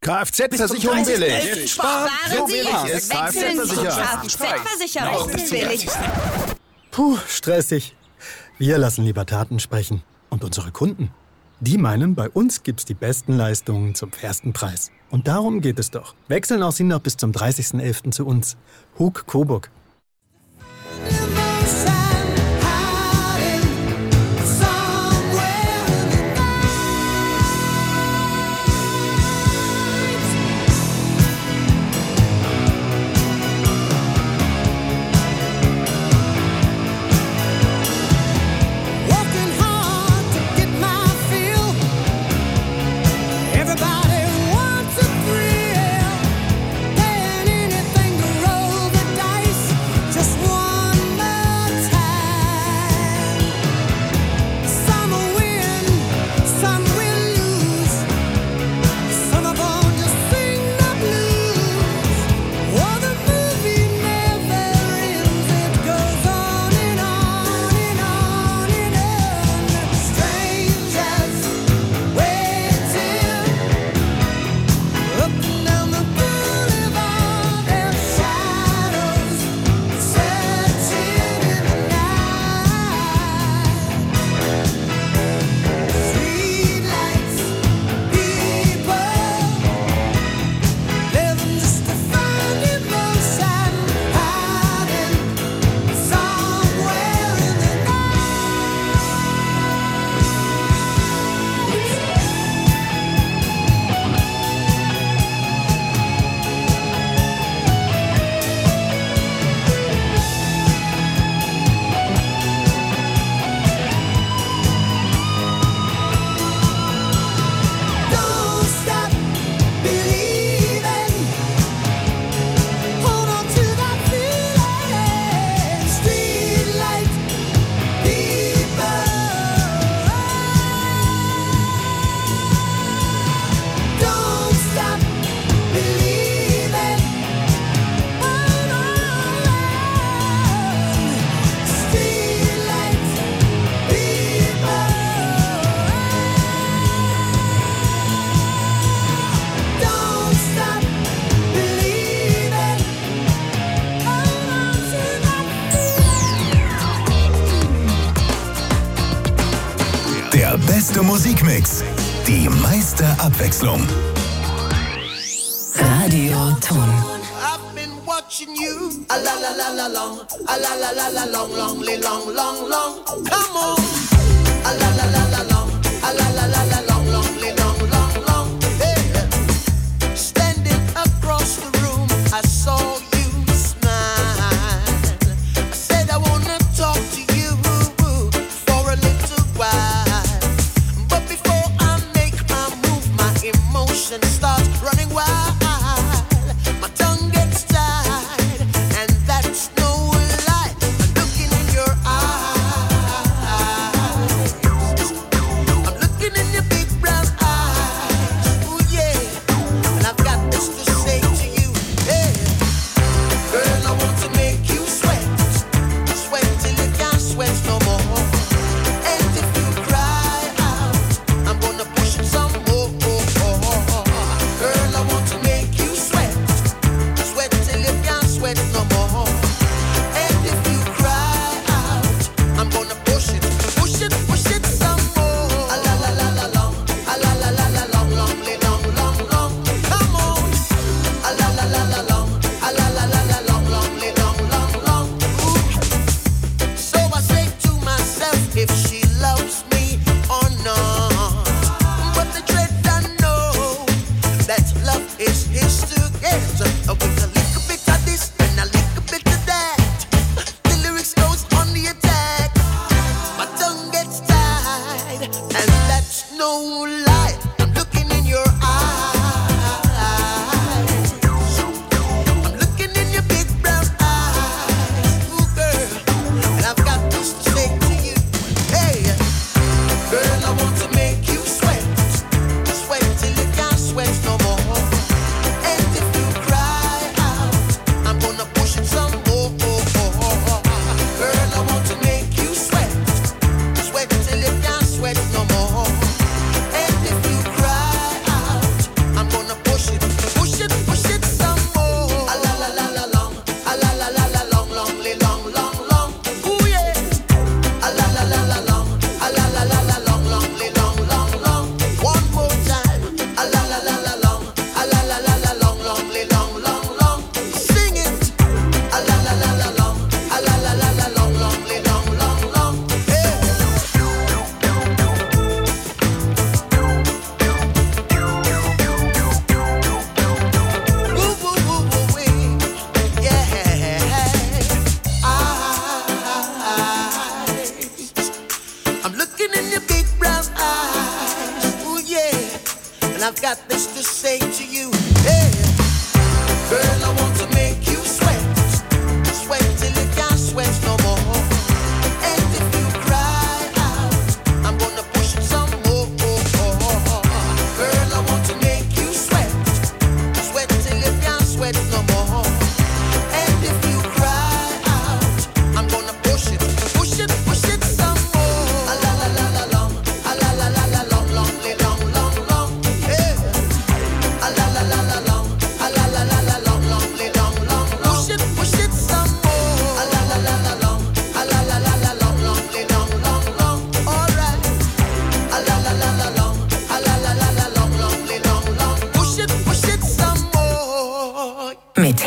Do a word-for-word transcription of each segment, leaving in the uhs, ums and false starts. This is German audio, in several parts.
Kfz-Versicherung billig. Sparen so Sie billig jetzt. ist Wechseln Sie zur Kfz-Versicherung. Kfz-Versicherung. Billig. Puh, stressig. Wir lassen lieber Taten sprechen. Und unsere Kunden? Die meinen, bei uns gibt's die besten Leistungen zum fairsten Preis. Und darum geht es doch. Wechseln auch Sie noch bis zum dreißigsten elften zu uns. Hug Coburg. Der beste Musikmix, die meiste Abwechslung. Radioton. I've been watching you, a la la la la long, a la la la la long, long, long, long, long. Come on, a la la la la long, a la la la la long, long, long, long, long. Hey, standing across the room, I saw you smile. I said I wanna talk to you for a little while, but before I make my move, my emotions start running wild. Girl,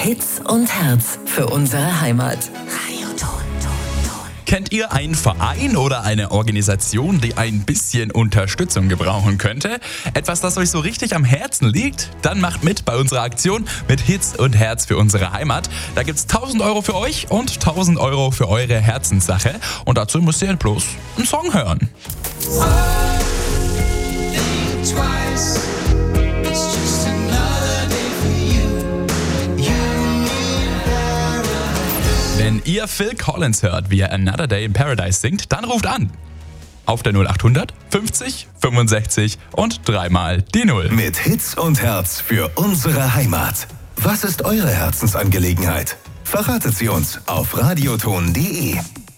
Hitz und Herz für unsere Heimat. Kennt ihr einen Verein oder eine Organisation, die ein bisschen Unterstützung gebrauchen könnte? Etwas, das euch so richtig am Herzen liegt? Dann macht mit bei unserer Aktion mit Hitz und Herz für unsere Heimat. Da gibt's tausend Euro für euch und tausend Euro für eure Herzenssache. Und dazu müsst ihr bloß einen Song hören. Wenn ihr Phil Collins hört, wie er Another Day in Paradise singt, dann ruft an. Auf der null acht hundert fünfzig fünfundsechzig und dreimal die Null. Mit Hitz und Herz für unsere Heimat. Was ist eure Herzensangelegenheit? Verratet sie uns auf radioton punkt de.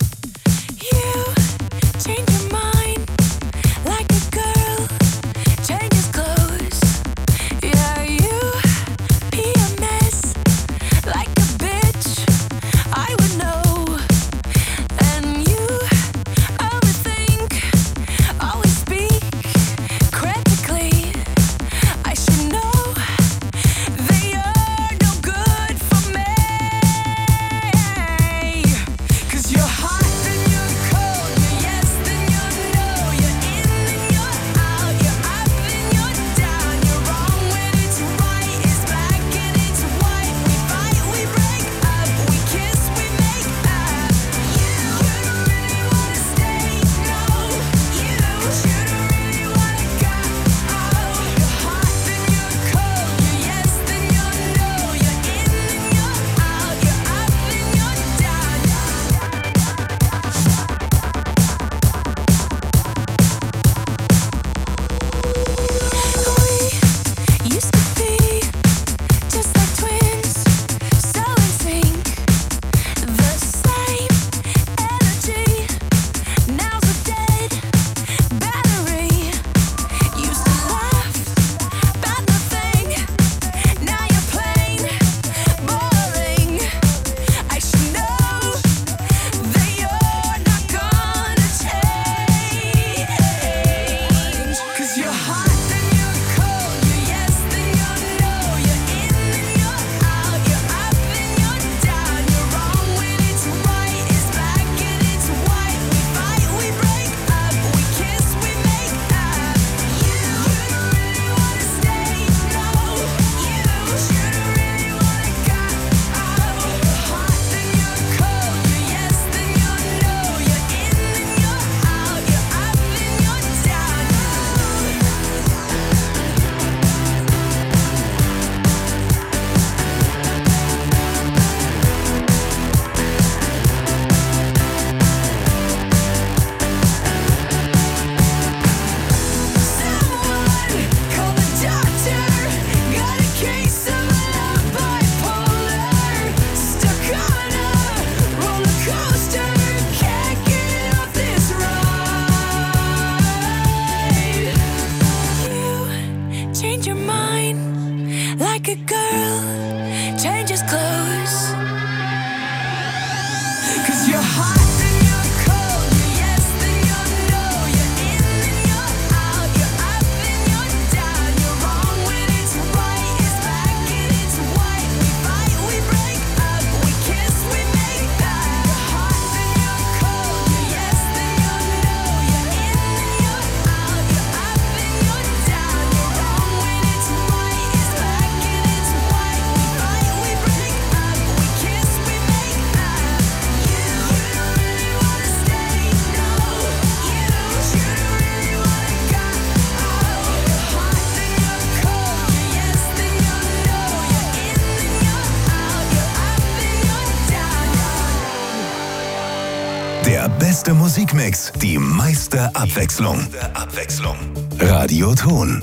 Der beste Musikmix, die meiste Abwechslung. Abwechslung. Radioton.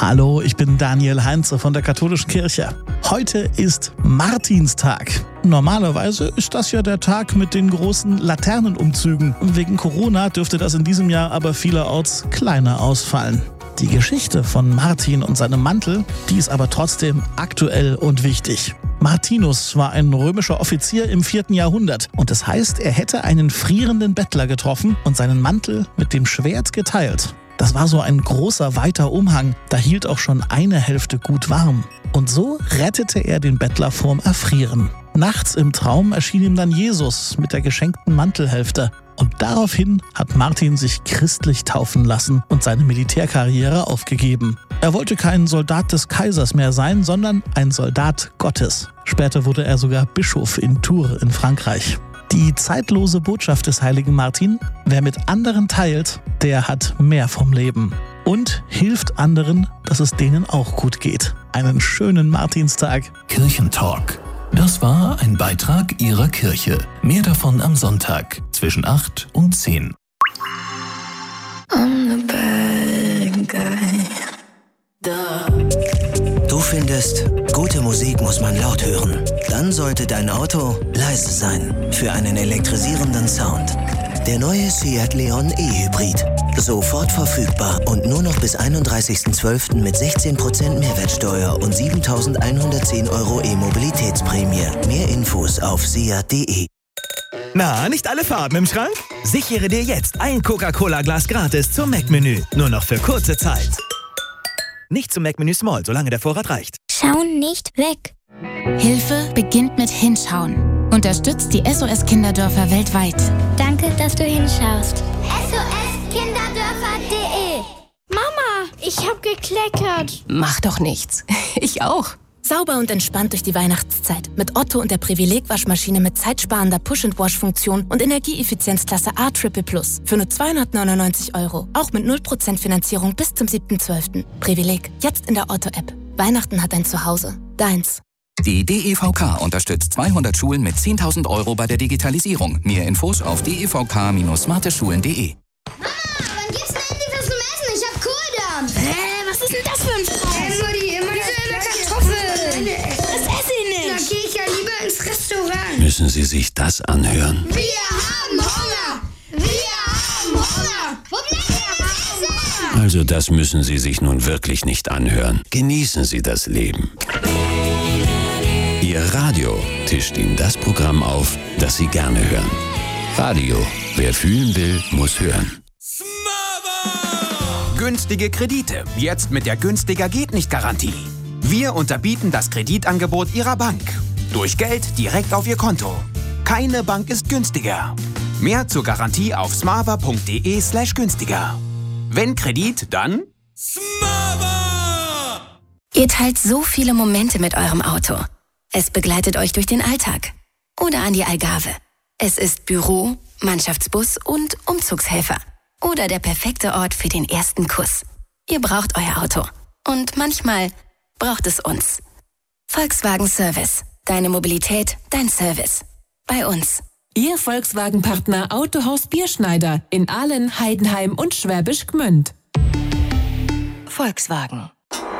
Hallo, ich bin Daniel Heinze von der Katholischen Kirche. Heute ist Martinstag. Normalerweise ist das ja der Tag mit den großen Laternenumzügen. Wegen Corona dürfte das in diesem Jahr aber vielerorts kleiner ausfallen. Die Geschichte von Martin und seinem Mantel, die ist aber trotzdem aktuell und wichtig. Martinus war ein römischer Offizier im vierten Jahrhundert und das heißt, er hätte einen frierenden Bettler getroffen und seinen Mantel mit dem Schwert geteilt. Das war so ein großer, weiter Umhang, da hielt auch schon eine Hälfte gut warm. Und so rettete er den Bettler vorm Erfrieren. Nachts im Traum erschien ihm dann Jesus mit der geschenkten Mantelhälfte. Und daraufhin hat Martin sich christlich taufen lassen und seine Militärkarriere aufgegeben. Er wollte kein Soldat des Kaisers mehr sein, sondern ein Soldat Gottes. Später wurde er sogar Bischof in Tours in Frankreich. Die zeitlose Botschaft des heiligen Martin: Wer mit anderen teilt, der hat mehr vom Leben und hilft anderen, dass es denen auch gut geht. Einen schönen Martinstag. Kirchentalk. Das war ein Beitrag Ihrer Kirche. Mehr davon am Sonntag zwischen acht und zehn. I'm the bad guy. Du findest, gute Musik muss man laut hören. Dann sollte dein Auto leise sein für einen elektrisierenden Sound. Der neue Seat Leon E-Hybrid. Sofort verfügbar und nur noch bis einunddreißigsten zwölften mit sechzehn Prozent Mehrwertsteuer und siebentausendeinhundertzehn Euro E-Mobilitätsprämie. Mehr Infos auf seat punkt de. Na, nicht alle Farben im Schrank? Sichere dir jetzt ein Coca-Cola-Glas gratis zum Mac-Menü. Nur noch für kurze Zeit. Nicht zum Mac-Menü Small, solange der Vorrat reicht. Schauen nicht weg. Hilfe beginnt mit Hinschauen. Unterstützt die S O S Kinderdörfer weltweit. Danke, dass du hinschaust. S O S Kinderdörfer punkt de. Mama, ich hab gekleckert. Mach doch nichts. Ich auch. Sauber und entspannt durch die Weihnachtszeit. Mit Otto und der Privileg-Waschmaschine mit zeitsparender Push-and-Wash-Funktion und Energieeffizienzklasse A Triple Plus. Für nur zweihundertneunundneunzig Euro. Auch mit null Prozent Finanzierung bis zum siebten zwölften. Privileg. Jetzt in der Otto-App. Weihnachten hat ein Zuhause. Deins. Die D E V K unterstützt zweihundert Schulen mit zehntausend Euro bei der Digitalisierung. Mehr Infos auf d e v k Bindestrich smarte schulen punkt de. Mama, wann gibt's denn endlich was zum Essen? Ich hab Kohldampf. Hä, was ist denn das für ein Stress? Immer die, immer diese Kartoffeln. Das esse ich nicht. Da gehe ich ja lieber ins Restaurant. Müssen Sie sich das anhören? Wir haben Hunger. Wir haben Hunger. Wo bleibt denn das Essen? Also das müssen Sie sich nun wirklich nicht anhören. Genießen Sie das Leben. Ihr Radio tischt Ihnen das Programm auf, das Sie gerne hören. Radio. Wer fühlen will, muss hören. Günstige Kredite. Jetzt mit der Günstiger geht nicht Garantie. Wir unterbieten das Kreditangebot Ihrer Bank. Durch Geld direkt auf Ihr Konto. Keine Bank ist günstiger. Mehr zur Garantie auf smava punkt de slash günstiger. Wenn Kredit, dann Smava! Ihr teilt so viele Momente mit eurem Auto. Es begleitet euch durch den Alltag. Oder an die Algarve. Es ist Büro, Mannschaftsbus und Umzugshelfer. Oder der perfekte Ort für den ersten Kuss. Ihr braucht euer Auto. Und manchmal braucht es uns. Volkswagen Service. Deine Mobilität, dein Service. Bei uns. Ihr Volkswagen-Partner Autohaus Bierschneider in Aalen, Heidenheim und Schwäbisch Gmünd. Volkswagen.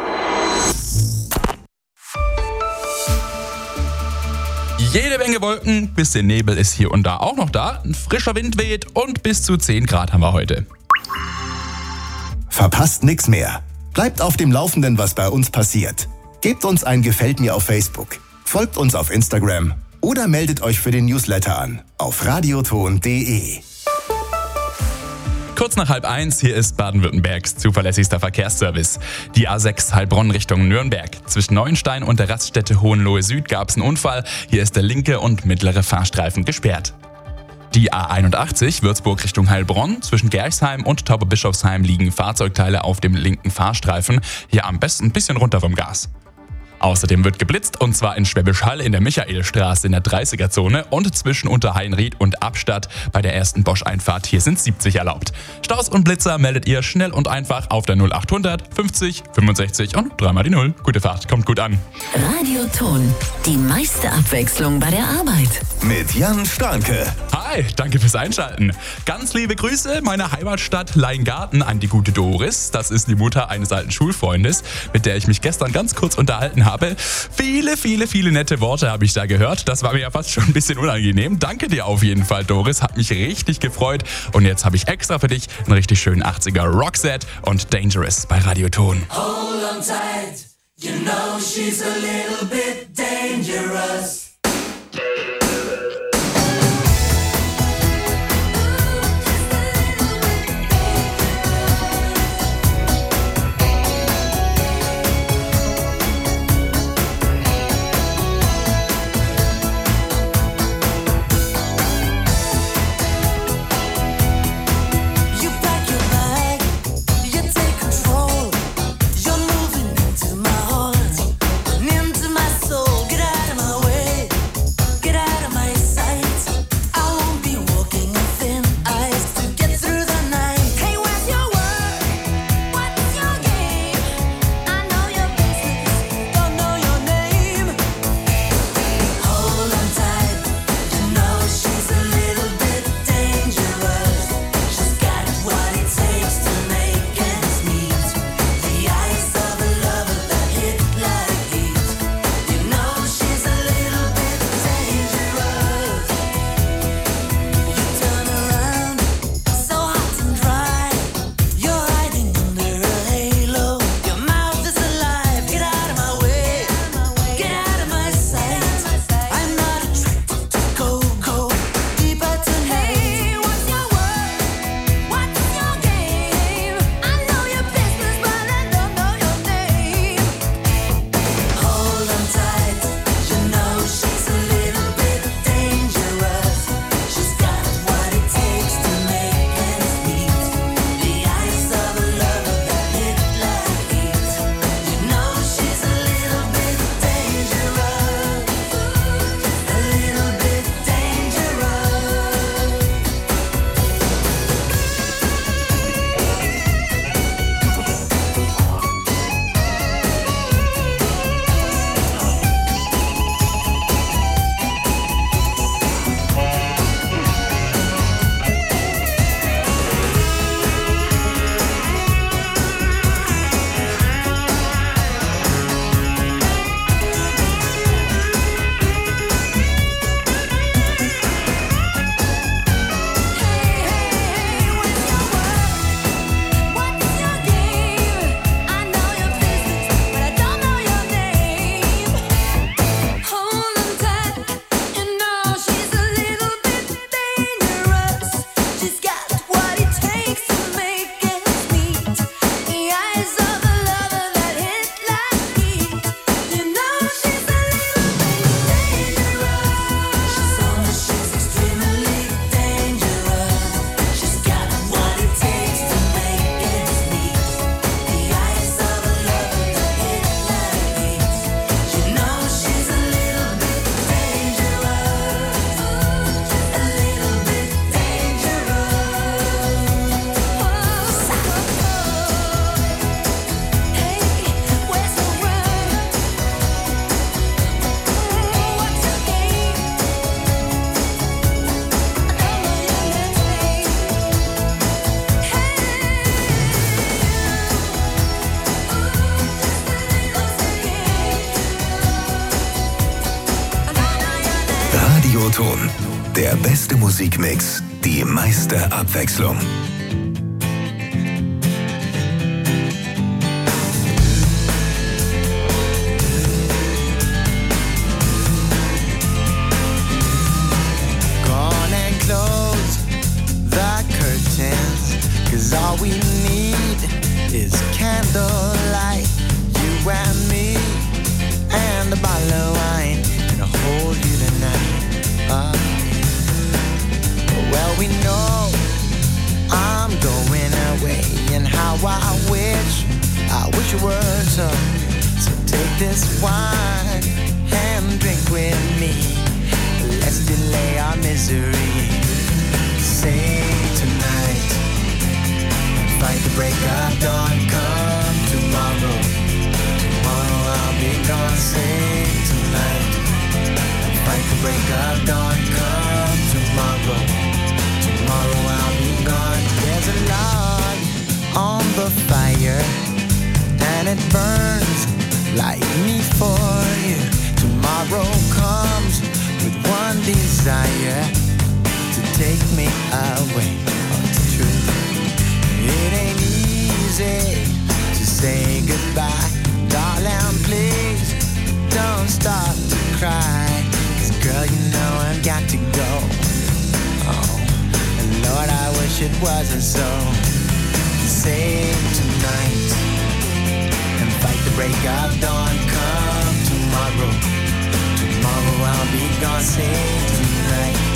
Jede Menge Wolken, bisschen Nebel ist hier und da auch noch da. Ein frischer Wind weht und bis zu zehn Grad haben wir heute. Verpasst nix mehr. Bleibt auf dem Laufenden, was bei uns passiert. Gebt uns ein Gefällt mir auf Facebook. Folgt uns auf Instagram. Oder meldet euch für den Newsletter an auf radioton punkt de. Kurz nach halb eins, hier ist Baden-Württembergs zuverlässigster Verkehrsservice. Die A sechs Heilbronn Richtung Nürnberg. Zwischen Neuenstein und der Raststätte Hohenlohe Süd gab es einen Unfall. Hier ist der linke und mittlere Fahrstreifen gesperrt. Die A einundachtzig Würzburg Richtung Heilbronn. Zwischen Gerchsheim und Tauberbischofsheim liegen Fahrzeugteile auf dem linken Fahrstreifen. Hier am besten ein bisschen runter vom Gas. Außerdem wird geblitzt und zwar in Schwäbisch Hall in der Michaelstraße in der dreißiger-Zone und zwischen Unterheinried und Abstadt bei der ersten Bosch-Einfahrt. Hier sind siebzig erlaubt. Staus und Blitzer meldet ihr schnell und einfach auf der null achthundert fünfzig fünfundsechzig und dreimal die Null. Gute Fahrt, kommt gut an. Radioton, die meiste Abwechslung bei der Arbeit. Mit Jan Starke. Hi, danke fürs Einschalten. Ganz liebe Grüße meiner Heimatstadt Leingarten an die gute Doris. Das ist die Mutter eines alten Schulfreundes, mit der ich mich gestern ganz kurz unterhalten habe. Viele, viele, viele nette Worte habe ich da gehört. Das war mir ja fast schon ein bisschen unangenehm. Danke dir auf jeden Fall, Doris. Hat mich richtig gefreut. Und jetzt habe ich extra für dich einen richtig schönen achtziger Roxette und Dangerous bei Radioton. Hold on tight, you know she's a little bit dangerous. Radioton. Der beste Musikmix, die meiste Abwechslung. Gone and close the curtains, 'cause all we need is candlelight. You and me and a bottle of wine, and I'll hold you tonight. Uh, well, we know I'm going away, and how I wish, I wish it were so. So take this wine and drink with me. Let's delay our misery. Say tonight, fight the break of dawn. Come tomorrow, tomorrow I'll be gone. Say tonight, fight the break of dawn. Come tomorrow, tomorrow I'll be gone. There's a log on the fire and it burns like me for you. Tomorrow comes with one desire, to take me away. Oh, it's true. It ain't easy to say goodbye. Darling, please don't stop to cry. 'Cause girl, you know I've got to go. Oh, and Lord, I wish it wasn't so. Save tonight and fight the break of dawn. Come tomorrow, tomorrow I'll be gone. Save tonight